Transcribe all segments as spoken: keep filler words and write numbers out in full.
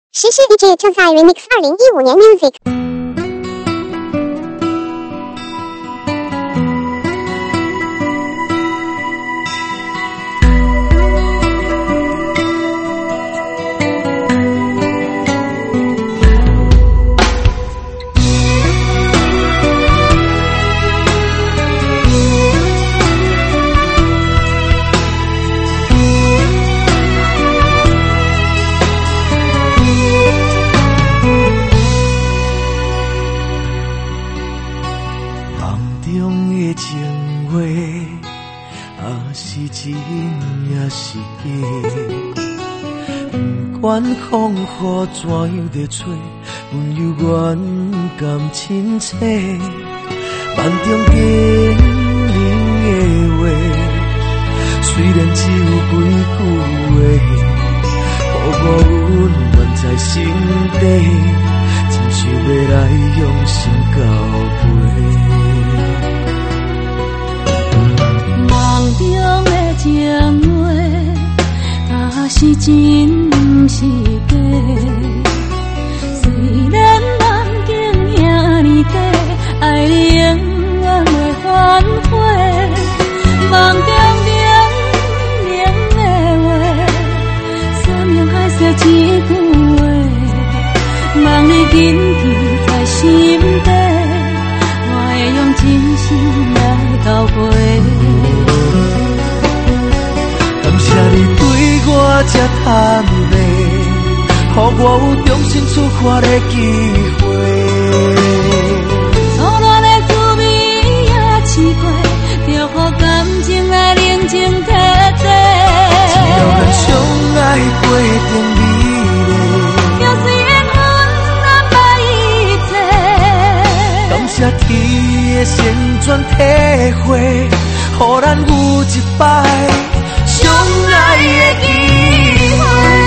实时 D J 正在 Remix 二零一五年 Music。 管风雨怎样在吹，温柔远甘亲切。梦中经人的话，虽然只有几句话，予我温暖在心底，真想要来用心交陪。 梦中的情话，若是真。不是假，虽然梦境遐尼短，爱你永远袂反悔。梦中冷冷的话，山盟海誓一句话，望你紧记在心底，我会用真心来交陪。 感谢你对我这坦白，予我有重新出发的机会。 初恋的滋味也试过，就予感情来冷静体体。 只要咱相爱过程美丽， 就是缘分安排一切。 感谢天的旋转体会，予咱有一摆相爱的机会。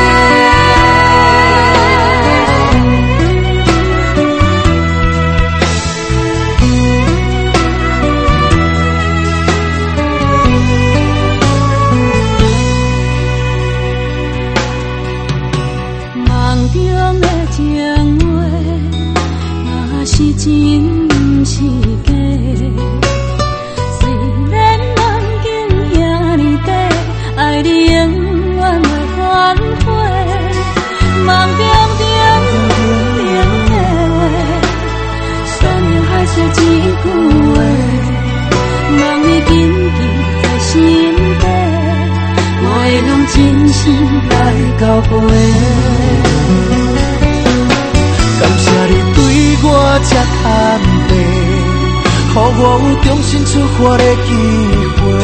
是真不是假，虽然梦境遐尼短，爱你永远袂反悔。梦中中冷的话，山盟海誓一句话，望你紧记在心底，我会用真心来交陪。 感谢你对我这坦白，予我有重新出发的机会。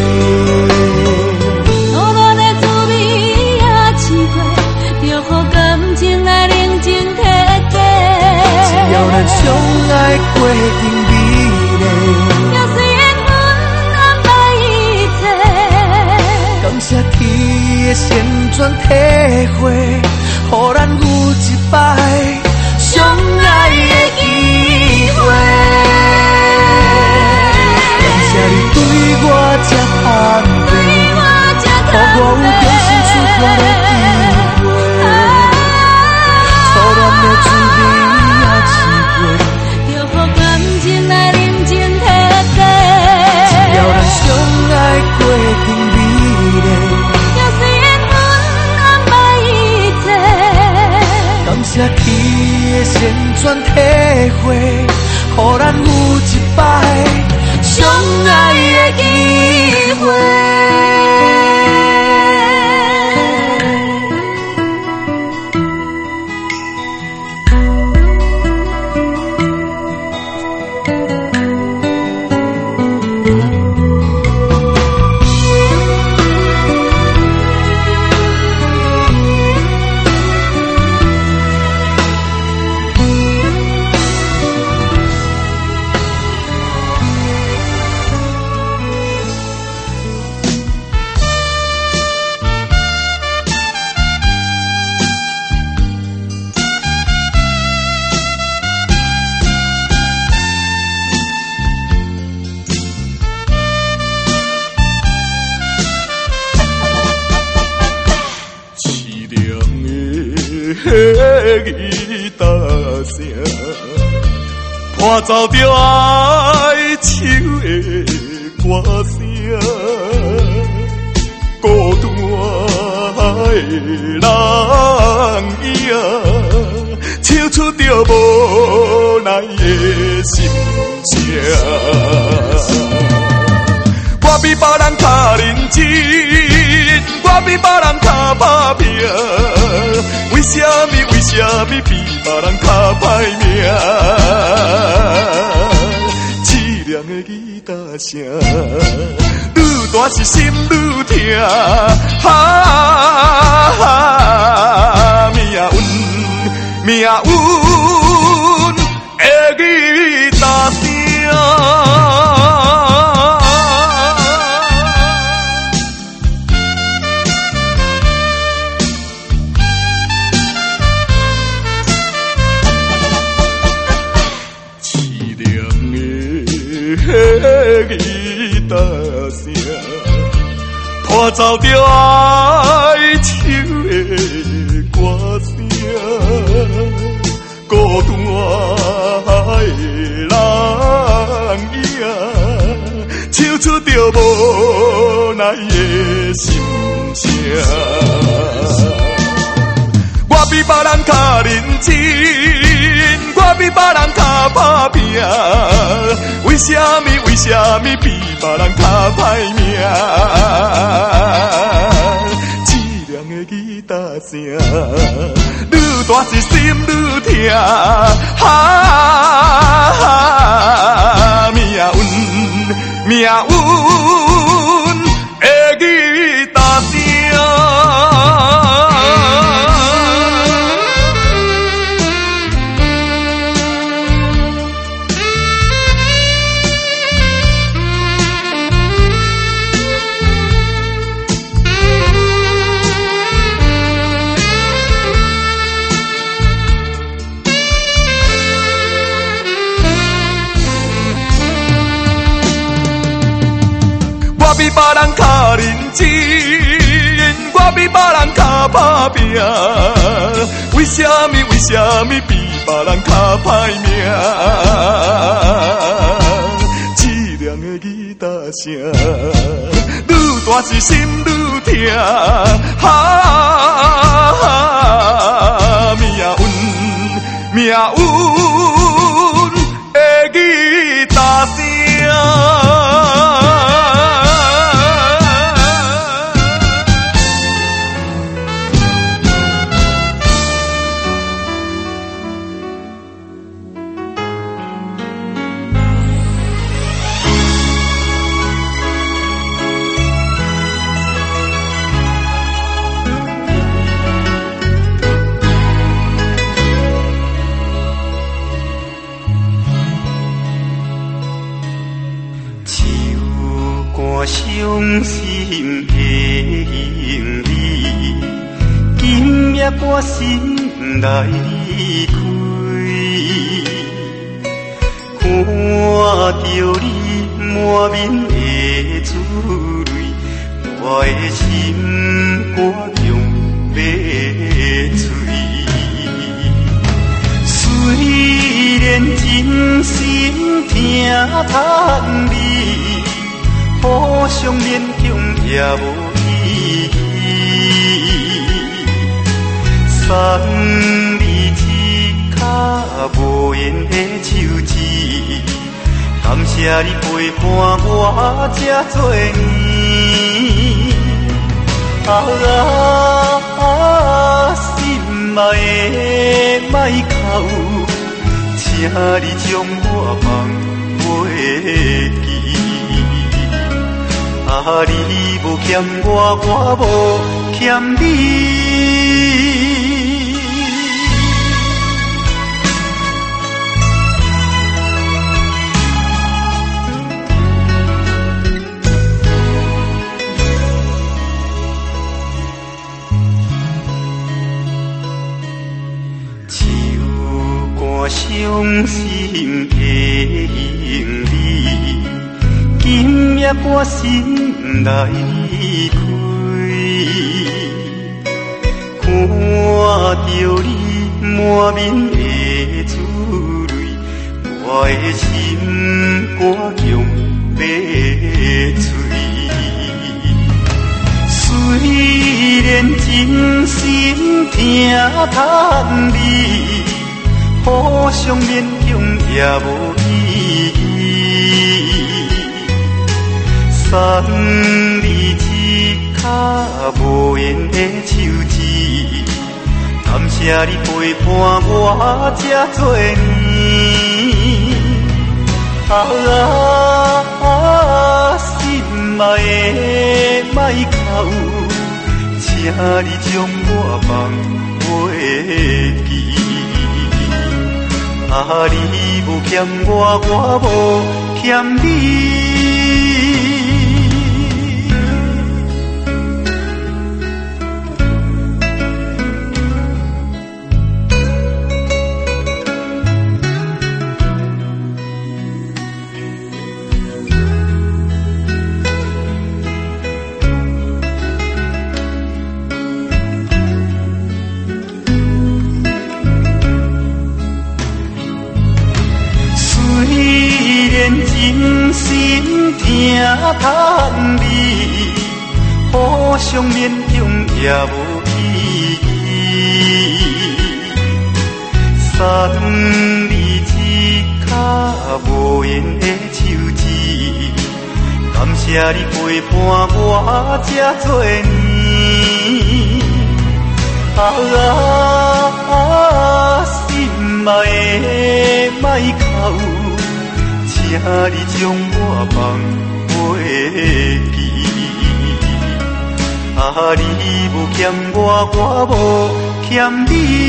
初恋的滋味也试过，就予感情来冷静体体。 只要咱相爱过程美丽， 就是缘分安排一切。 感谢天的旋转体会，予咱有一摆相爱的机会。感谢你对我这坦白，予我有重新出发的机会。初恋的滋味也试过， 就予感情来冷静体体。 只要咱相爱过程美丽， 就是缘分安排一切。 感谢天的旋转体会，予咱有一摆相爱的机会。 吉他声，伴奏着哀愁的歌声，孤单的人影，唱出着无奈的心声。我比别人较认真，我比别人较打拼，为什么为什么比别人较歹命？凄凉的吉他声，愈大是心愈痛，哈哈，命运命运的吉他声。吉他声，伴奏着哀愁的歌声，孤单的人影，唱出着无奈的心声。我比别人较认真，我比别人较打拼，为什么为什么比别人较歹命？凄凉的吉他声，愈大是心愈痛，哈哈，命运命运的吉他声。我比别人较认真，我比别人较打拼，为什么为什么比别人较歹命？凄凉的吉他声，愈大是心愈痛，哈哈，命运命运的吉他声。伤心的行李，今夜我心来离开，看着你满面的珠泪，我的心肝强要碎。虽然真心疼疼你，互相勉强也无意义，送你一卡无言的手指，感谢你陪伴我这多年。啊啊，心爱的莫哭，请你将我放袂记。啊，你无欠我，我无欠你。手竿伤心的行李，今夜我心来离开，看着你面的珠泪，我的心肝强要碎。虽然真心疼叹你，互相勉强也无意义。送你一卡无缘的手指，感谢你陪伴我这多年。啊啊，心爱的莫哭，请你将我放袂记。啊，你无欠我，我无欠你。真心疼叹你，互相勉强也无意义。送你一卡无缘的手指，感谢你陪伴我这多年。啊啊，心爱的莫哭，请你将我放袂记。啊，你无欠我，我无欠你。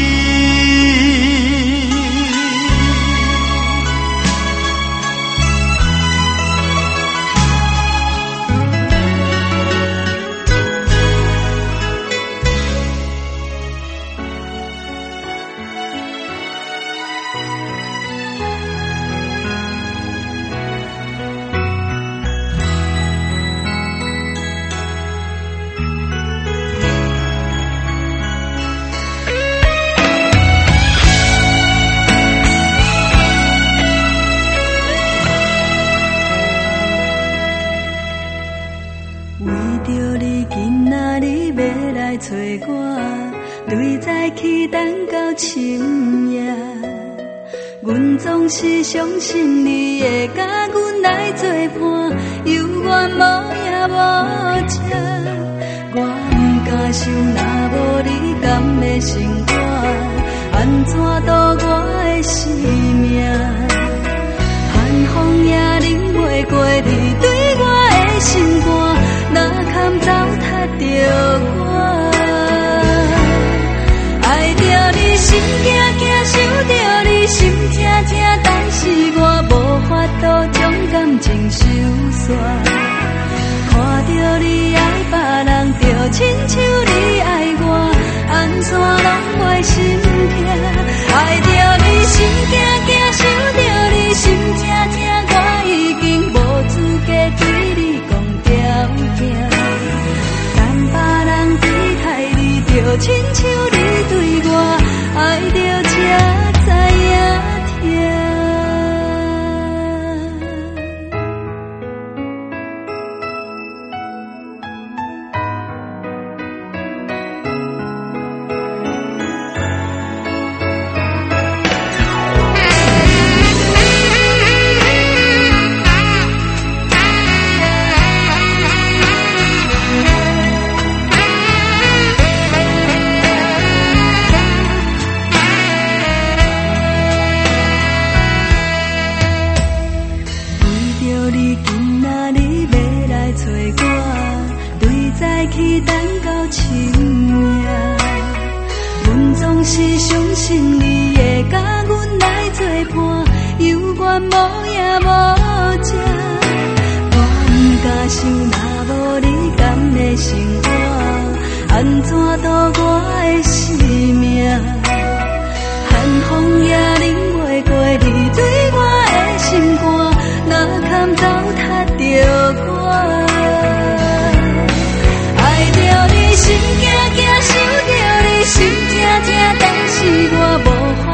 找我，对早起等到深夜，阮总是相信你会甲阮来作伴，有缘无影无遮，我不敢想，若无你甘会生活，安怎度我的生命？寒风也忍袂过你对我的心肝，哪堪糟蹋着我？爱着你心惊惊，想着你心痛痛，但是我无法度将感情收煞。看着你爱别人，就亲像你爱我，安怎拢袂心痛？爱着你心惊惊，想着你心痛痛，我已经无资格对你讲条件。但别人对待你，就亲像你对我，爱着才知影痛。是相信你会甲阮来作伴，有缘无影无遮。我不敢想，若无你甘会生活，安怎度我的生命？寒风也忍袂过你对我的心肝，哪堪糟蹋着我？爱着你心惊惊，想着你心痛痛，但是我无法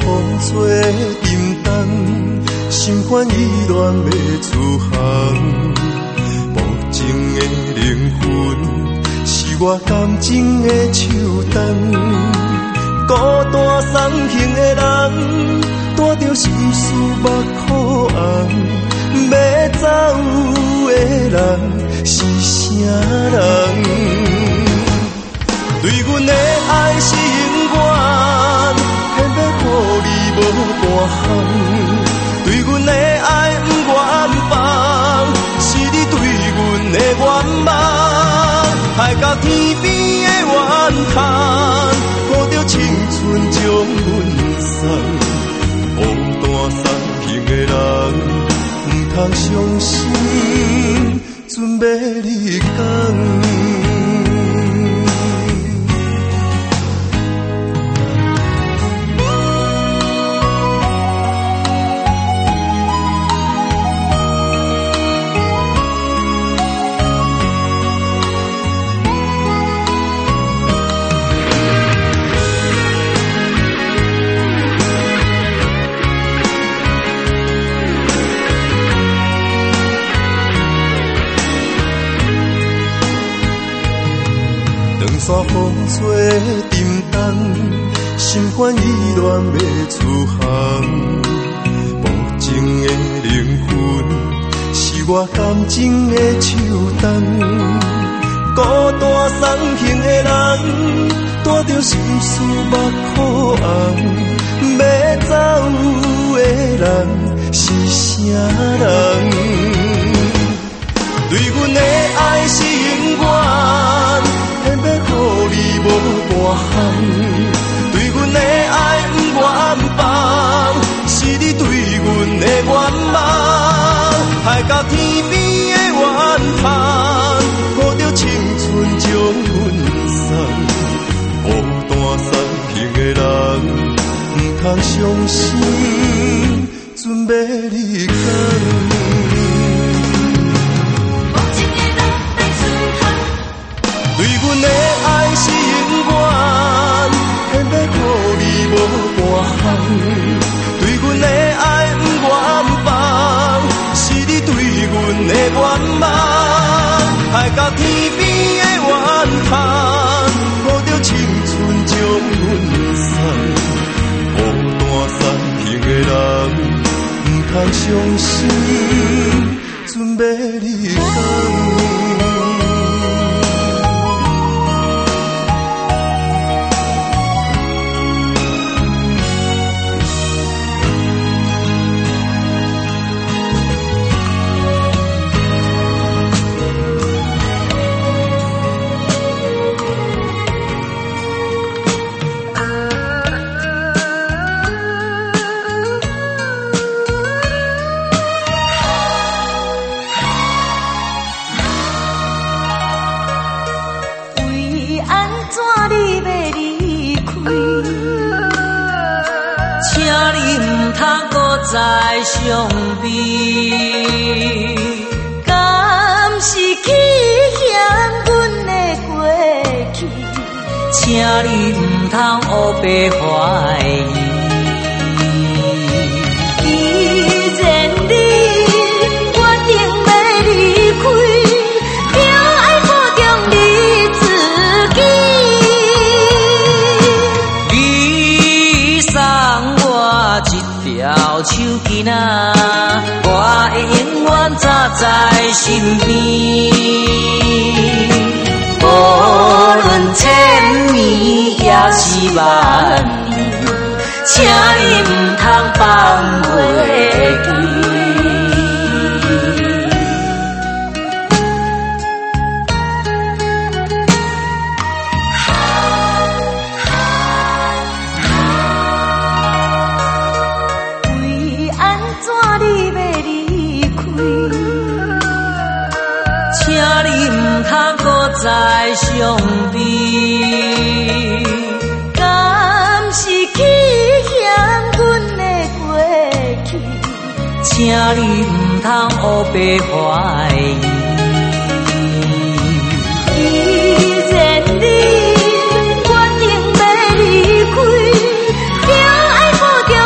风吹沉重，心烦意乱要出航。无情的灵魂，是我感情的手动。孤单送行的人，带着心事目眶红。要走的人是啥人？对阮的爱是永远，偏要予你无半项。对阮的爱不愿放，是你对阮的愿望。爱到天边的怨叹，顾着青春将阮送。孤单送行的人，不通伤心，准备离港。山风吹沉重，心烦意乱要出航。无情的灵魂，是我感情的手动。孤单送行的人，带着心事目眶红。要走的人是啥人？对阮的爱是永远，偏要予你无半项。对阮的爱不愿放，是你对阮的愿望。爱到天边的怨叹，顾着青春将阮送。孤单送行的人，不通伤心，准备离港。对阮的爱是永远，偏要予你无半项。对阮的爱不愿放，是你对阮的愿望。爱到天边的怨叹，顾着青春将阮送。孤单送行的人，不通伤心，准备离港。 再相比，敢是去嫌阮的过去？请你唔通黑白怀疑。既然你决定要离开，就爱保重你自己。你送我一条手巾啊，我会永远扎在身边。无论千年也是万年，请你唔通放袂记。为安怎你要离开？请你唔通搁再相比。敢是去嫌阮的过去？请你唔通黑白怀疑。既然你决定要离开，就爱保重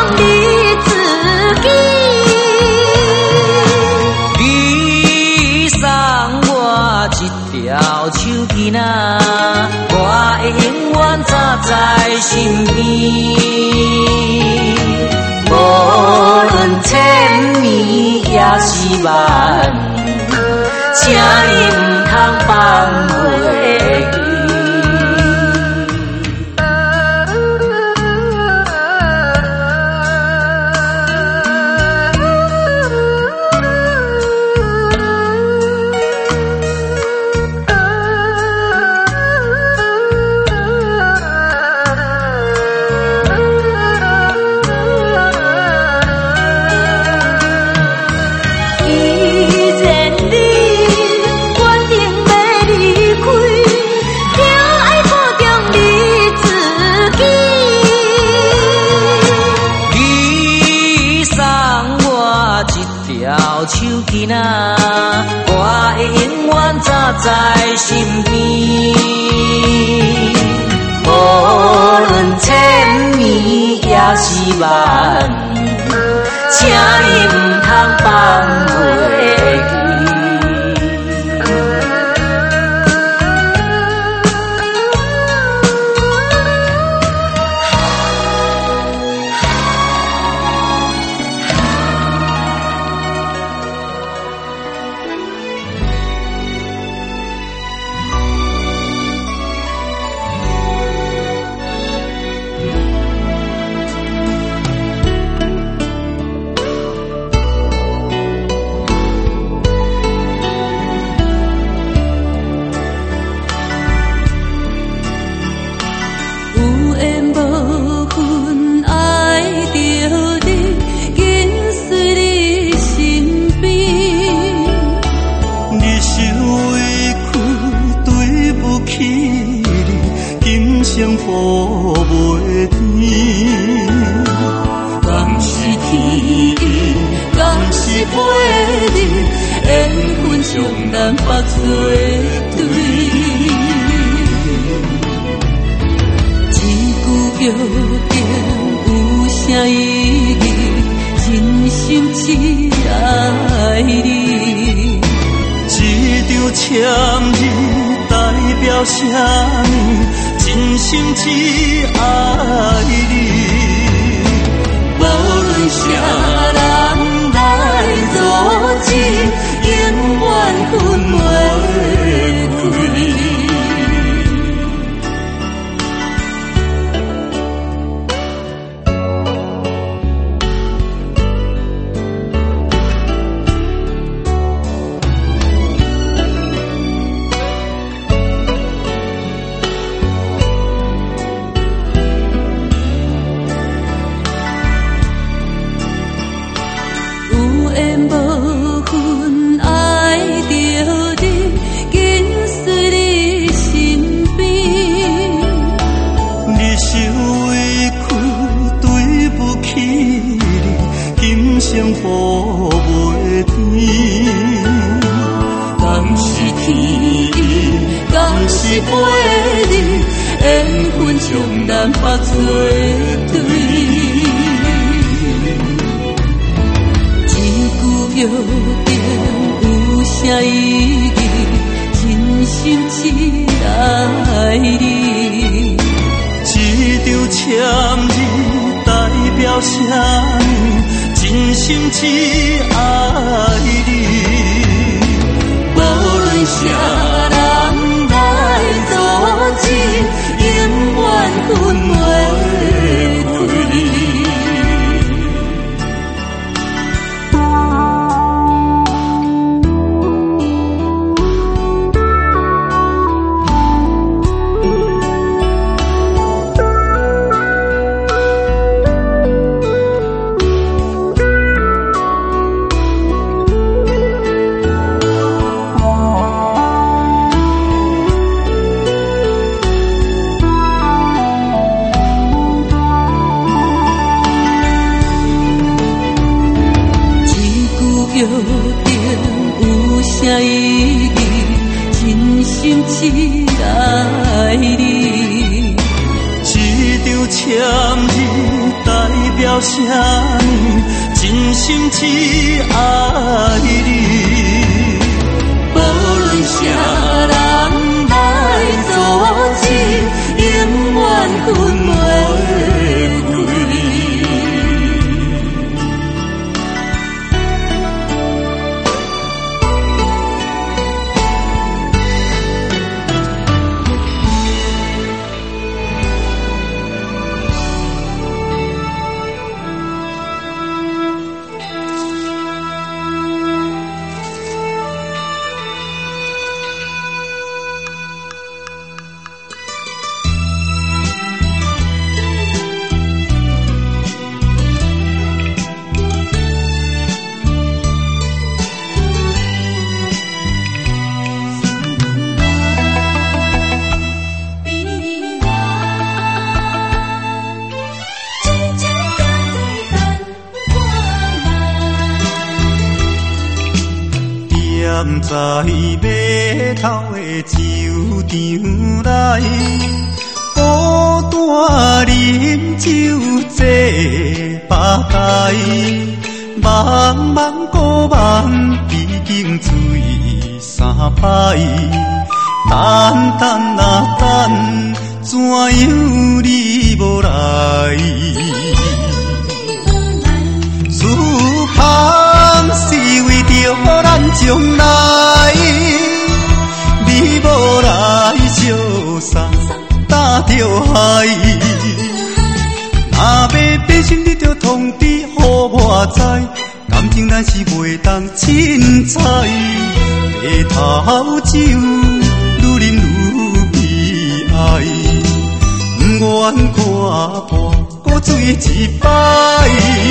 了手机啊，我会永远站在身边。无论千年也是万年，请你唔通放袂记。 在码头的酒场内，孤单饮酒坐吧台，茫茫古梦已经醉三摆，等等啊等，怎样你无来？思乡是为着咱将来，你无来相送打着海。若要变心，你着通知予我知，感情咱是袂当凊彩。白头酒愈饮愈悲哀，不愿看破搁醉一摆。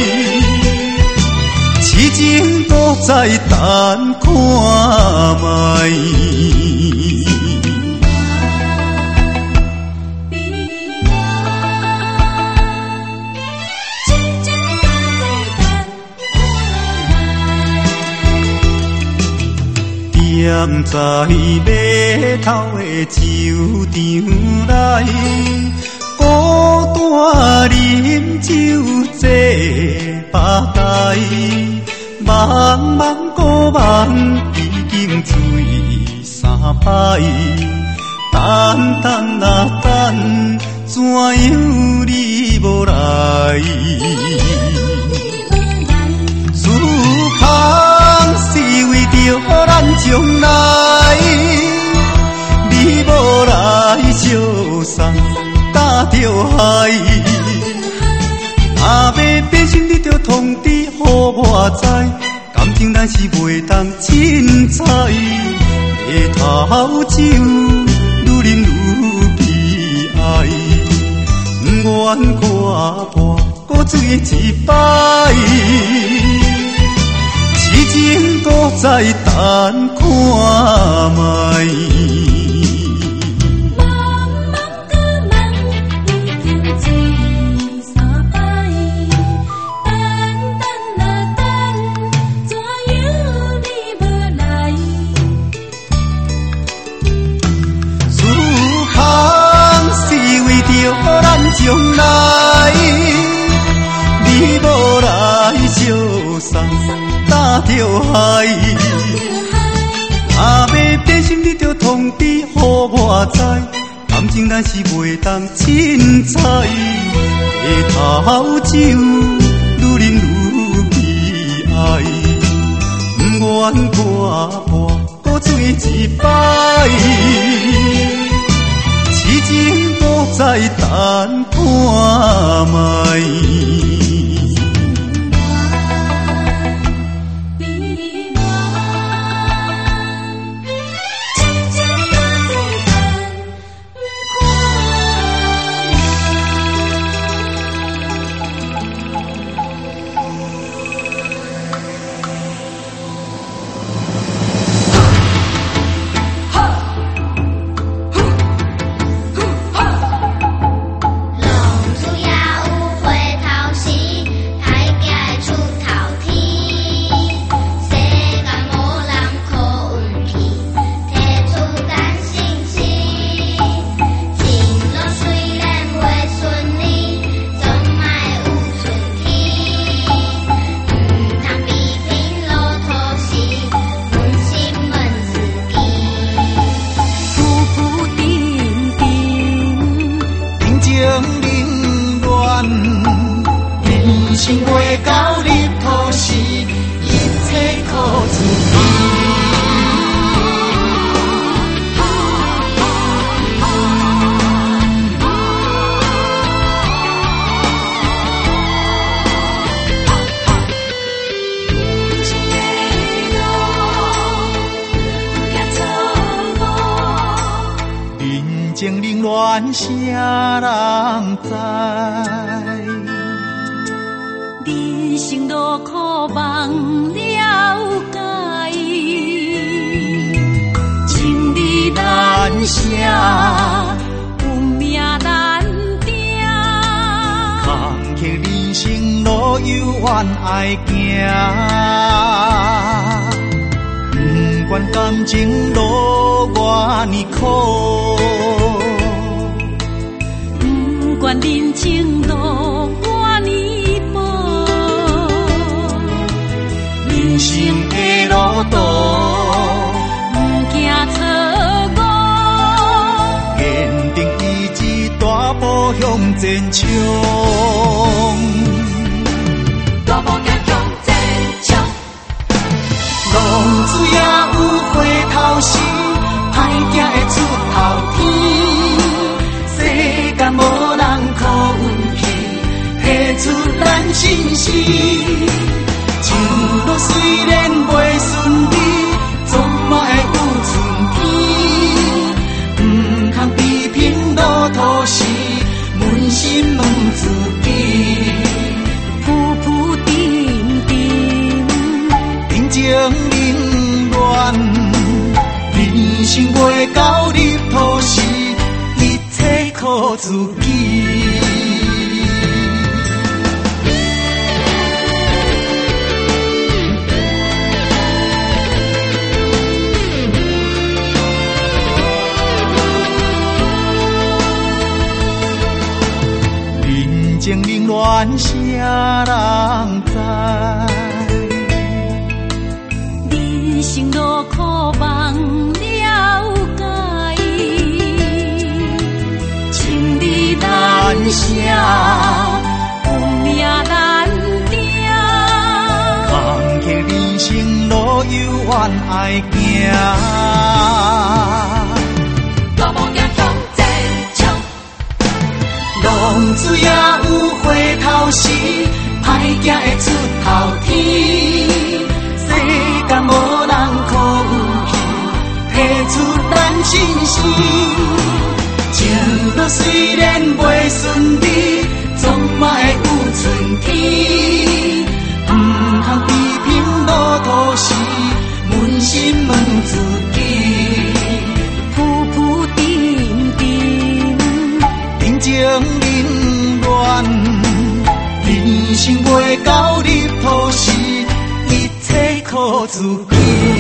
痴情搁再等看卖。站在码头的酒场内，孤单饮酒坐吧台，茫茫古梦已经醉三摆，等等啊等，怎样你无来？思乡是为着咱将来，你无来相送打着海。若要变心，你着通知予我知，感情咱是袂当凊彩。白头酒愈饮愈悲哀，不愿看破搁醉一摆。痴情搁再等看卖。将来你无来相送打着海，若要变心，你着通知予我知，感情咱是袂当凊彩。白头酒愈饮愈悲哀，不愿看破搁醉一摆。痴情搁再等看卖。 心袂到日头时，一切靠自己。人情冷暖，谁人知？人生路苦望了解，情义难舍，运命难定。坎坷人生路有缘爱行，不管情路偌呢苦， 不管人情路偌呢薄， 人生的路途不惊错误， 坚定意志大步向前冲。 大步行向前冲， 浪子也有回头时，歹行会出头天。世间无人靠运气，提出咱信心。前路虽然袂顺利，总嘛会有春天。唔通批评路途时，扪心问自己。 浮浮沉沉， 人情冷暖，人生袂到入土时，一切靠自己。人情冷暖，啥人知？ 人生路苦梦了解，情理难舍，有命难定。 坎坷人生路有缘爱行。 大步行向前冲， 浪子也有回头时，歹行会出头天。世间无人靠运气，提出咱信心。前路虽然袂顺利，总嘛会有春天。唔通批评路途时，扪心问自己。 浮浮沉沉， 人情冷暖，人生袂到入土时，一切靠自己。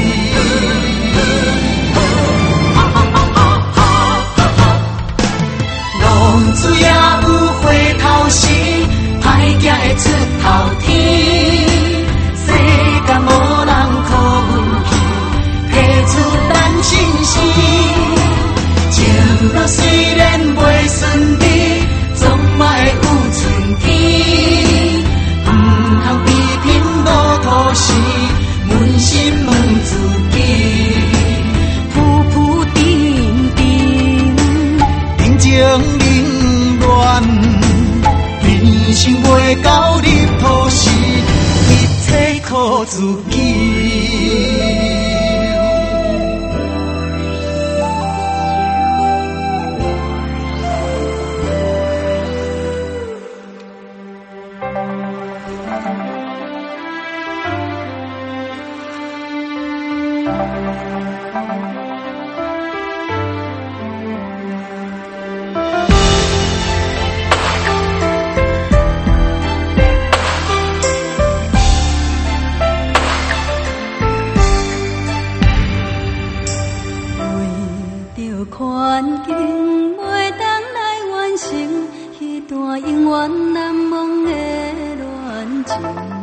浪子也有回头时，歹行会出头天。世间无人靠运气，提出咱信心。前路虽然袂顺利，总嘛会有春天。唔通批评路途时，扪心问自己。 浮浮沉沉， 人情冷暖，人生袂到入土时，一切靠自己。 环境袂当来完成迄段永远难忘的恋情，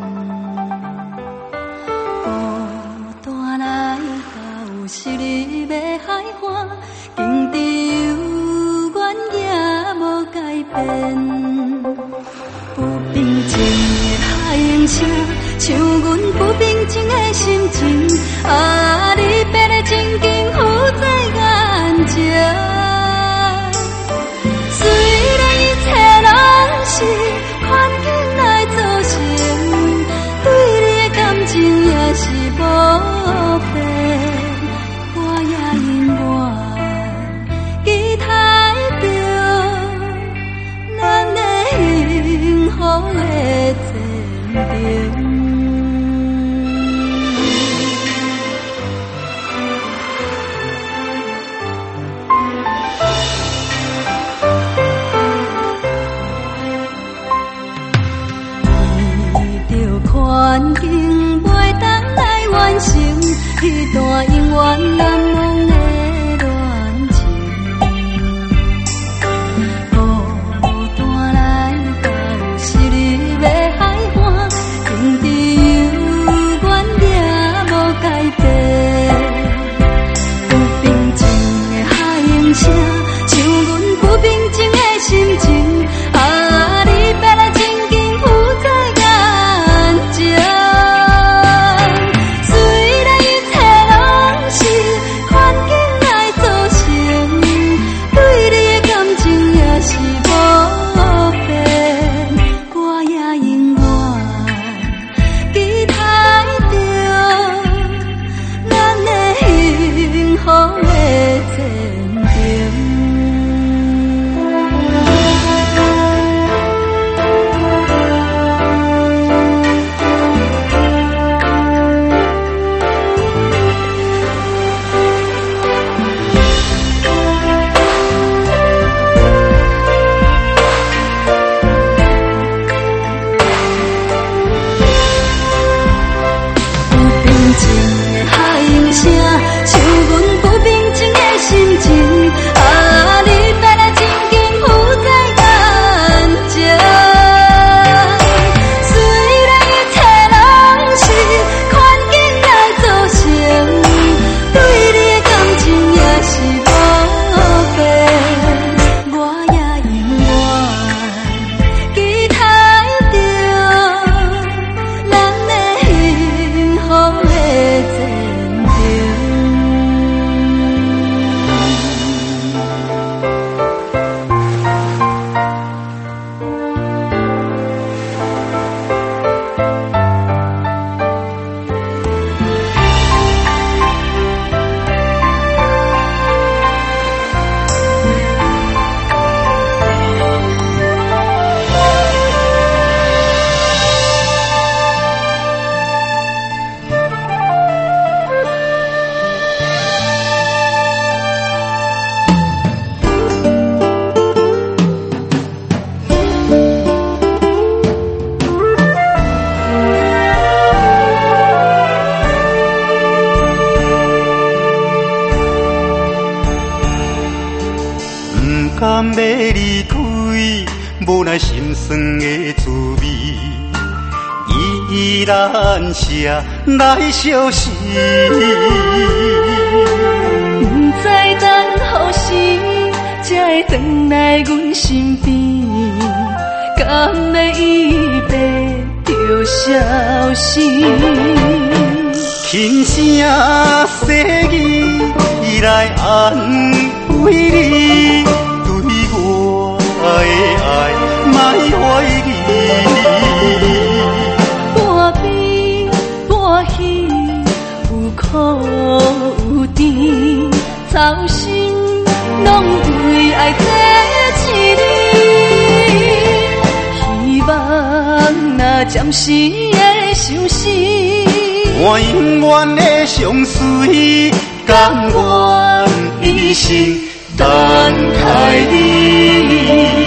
孤单来到昔日要海岸，经得有原也无改变。不平静的海涌声，像阮不平静的心情。啊，离别的情景浮在眼前。虽然一切拢是环境来造成，对你的感情也是无变。我也永远期待着咱的幸福的前程。环境袂当来完成迄段永远难要离开，无奈心酸的滋味，依然写来相思。 不知等何时才会回来阮身边，敢要伊白着消失？ 轻声细语来安慰你，对我的爱莫怀疑。 半悲半喜，有苦有甜，操心拢为爱在一起。希望若暂时的相思， 我永远的相随，甘愿一生等待你。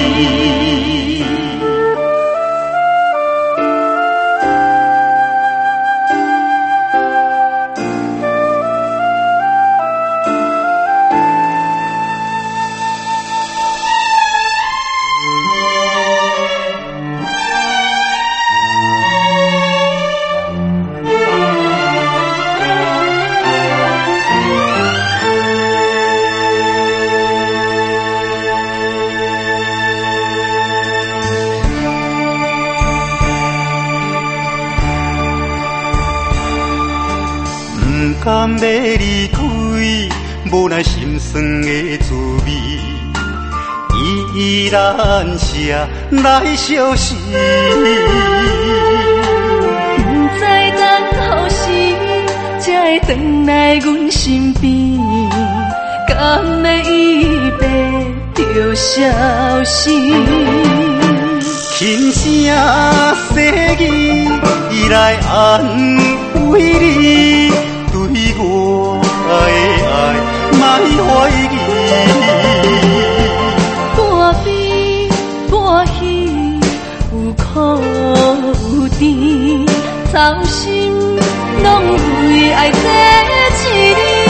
甘要离开，无奈心酸的滋味，依然写来相思。 不知等何时才会回来阮身边，敢要伊白着消失？ 轻声细语来安慰你，对我的爱莫怀疑。 半悲半喜，有苦有甜，操心拢为爱在一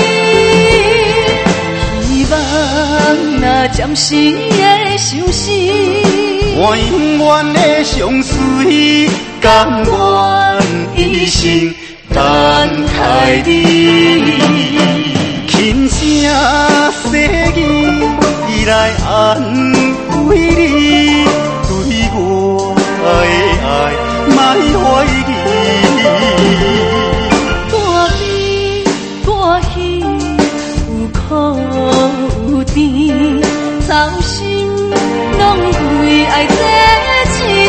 起。希望若暂时的相思， 我永远的相随，甘愿一生等待你。轻声细语来安慰你，对我的爱莫怀疑。 半悲半喜，有苦有甜，操心拢为爱在一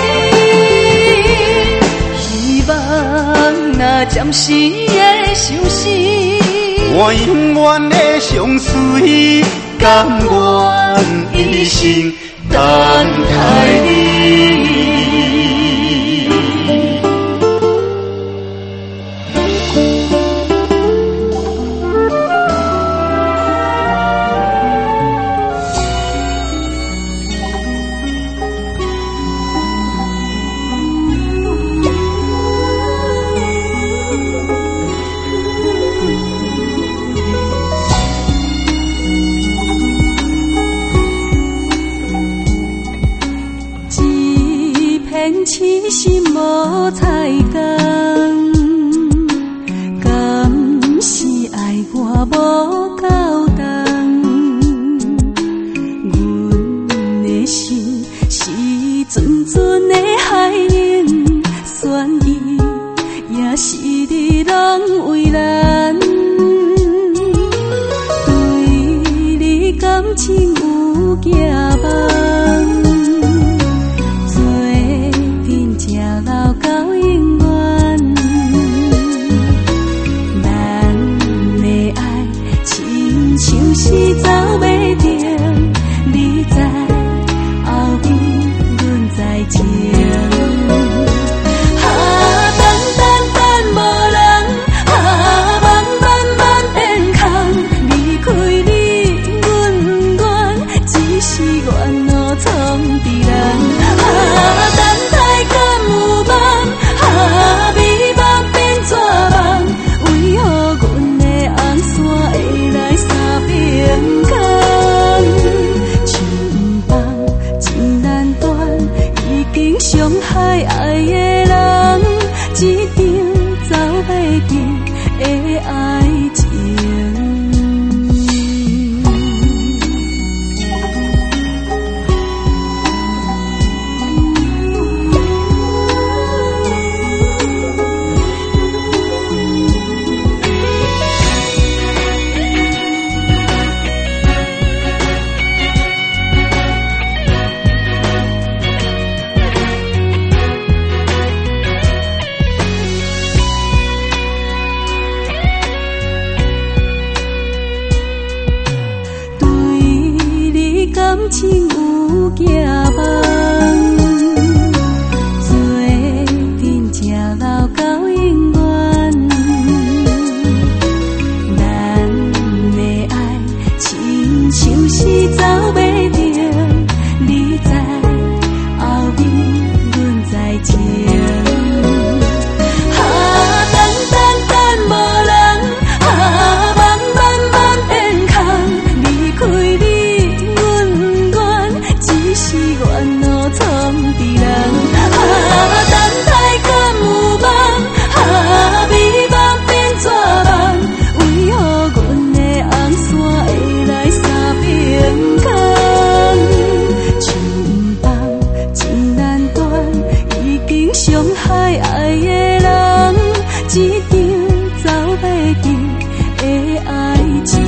起。希望若暂时的相思， 我永远的相随，甘愿一生等待你。 痴心无彩工，敢是爱我无够重？阮的心是纯纯的海涌，选伊也是你拢为难。对你感情有寄望，留到永远，咱的爱亲像是走袂定，你在后面，阮在前。啊，等等等无人，啊，慢慢慢变空，离开你，阮愿只是。 爱情。感情有寄望，做阵正留到永远。咱的爱亲像是走袂平，你在后面，阮在前。啊，等等等无人，啊，慢慢慢变空，离开你。是缘路闯伫人，啊，等待敢有梦，啊，美梦变绝望，为何阮的红线会来三边空？情梦真难断，已经伤害爱的人，一场走袂定的爱情。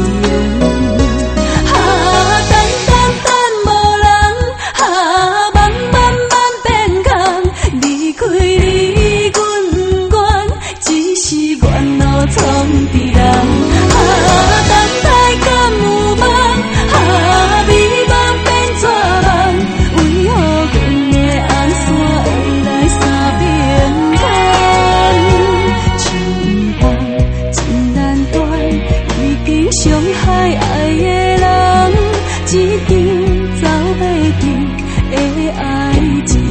闯伫人，啊，等待敢有梦，啊，美梦变绝望，为何阮的红线会来三边空？情梦真难断，已经伤害爱的人，一场走袂定的爱情。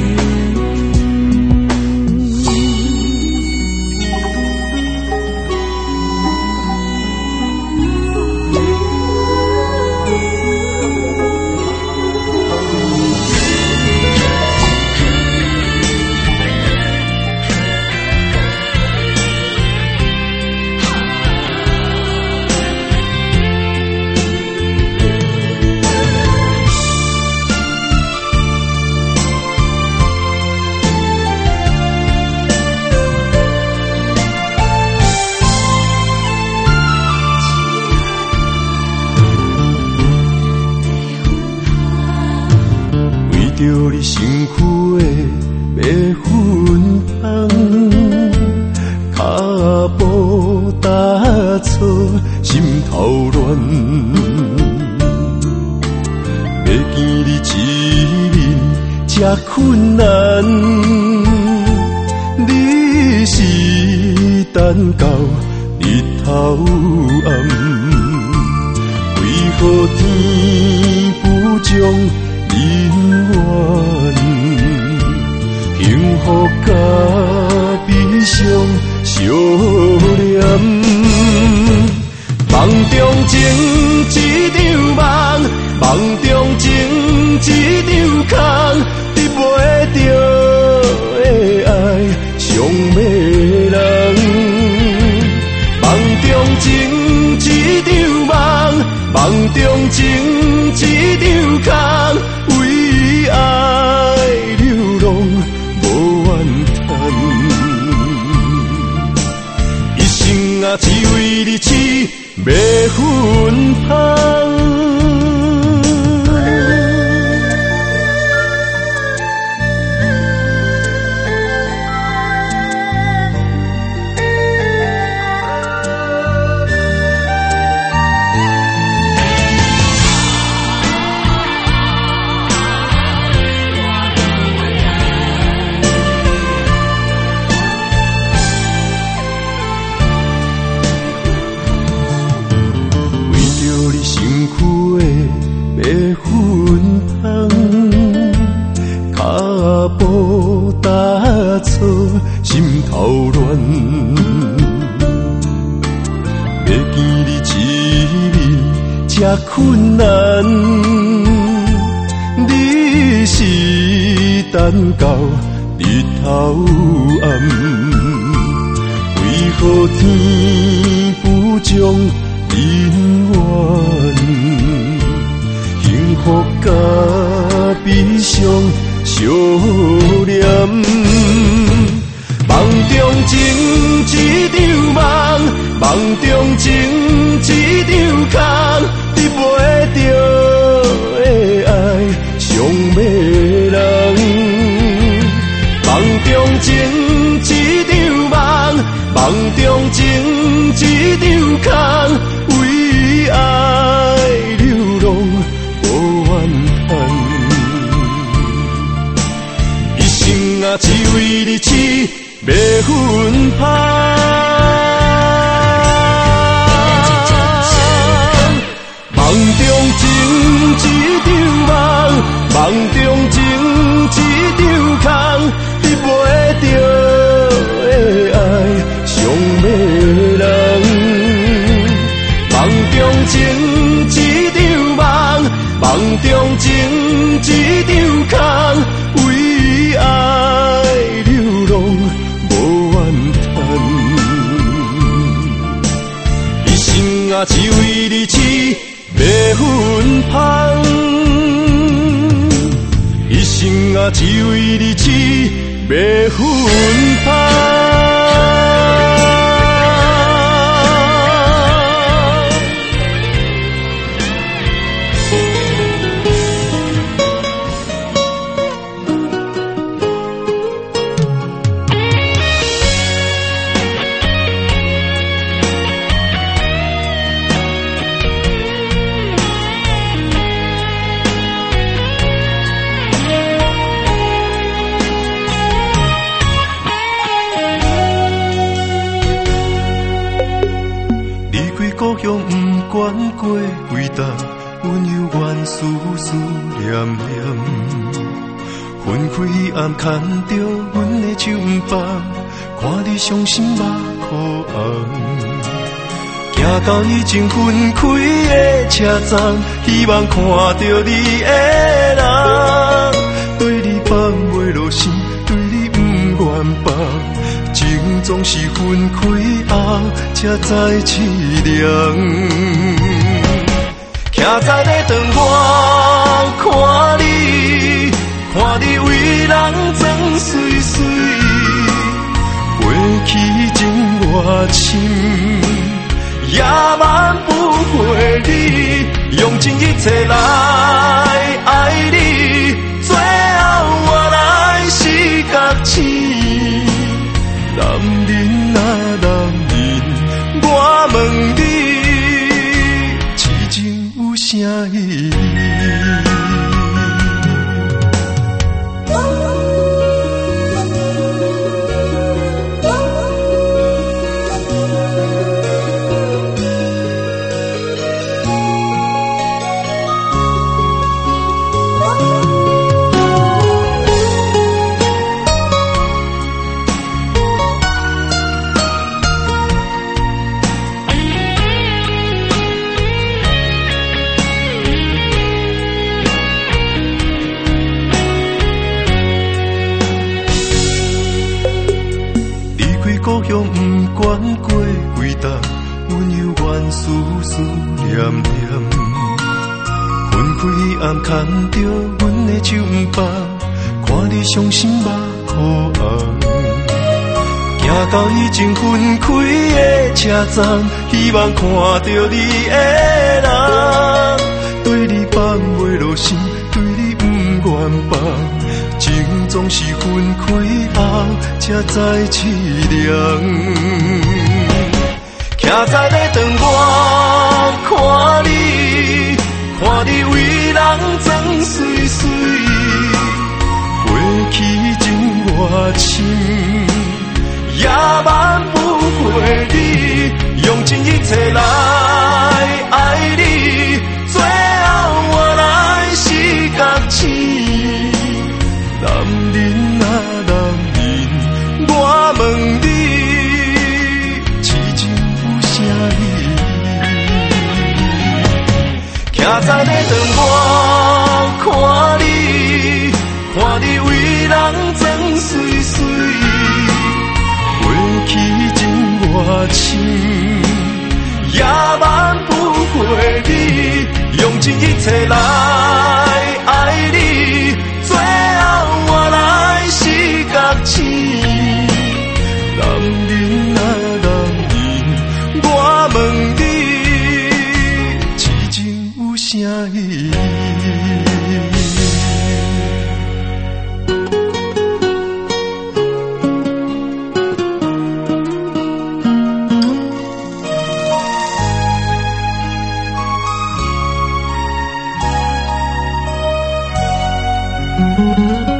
着你身躯的要分香，脚步踏错，心头乱。要见你一面这困难，你是等到日头暗，为何天不将姻缘，幸福甲悲伤相连，梦中情一场梦，梦中情一场空，得袂着的爱伤迷人。梦中情一场梦，梦中情一场空，为爱流浪无怨叹，一生啊只为你痴要分香。心头乱，要见你一面这困难，你是等到日头暗，为何天不将恩怨，幸福甲悲伤相连。梦中情一场梦，梦中情一场空，你袂着的爱上迷人。梦中情一场梦，梦中情一场空，为爱流浪无怨叹。一生啊，只为你痴，袂分芳。梦中情一场梦，梦中情一场空，你袂着的爱上迷人。梦中情一场梦，梦中情一场空，为爱流浪无怨叹。一生啊，只为你痴，袂分芳。一生啊，只为你痴，袂分芳。 故乡不管过几搭，阮犹原思思念念。分开暗牵着阮的手棒，看你伤心目眶红。行到已经分开的车站，希望看到你的人，对你放袂落心，对你不愿放。情总是分开后才知凄凉，徛在咧窗外看你，看你为人装水水，过去情偌深，也挽不回你，用尽一切来爱你，最后我来是觉醒。男人啊男人，我问你，痴情有啥意义？故乡不管过几搭，阮犹原思思念念。分开暗牵着阮的手棒，看你伤心目眶红。行到已经分开的车站，希望看到你的人，对你放袂落心，对你不愿放。情总是分开后才知凄凉，徛在咧窗外看你，看你为人装水水，过去情偌深，也挽不回你，用尽一切来爱你，最后我来是觉醒。男人啊男人，我问你，痴情有啥意义？徛在咧窗外看你，看你为人装水水，过去情偌深，也切来爱你，最后我来是觉醒。男人啊男人，我问你，痴情有啥意义？ Thank you.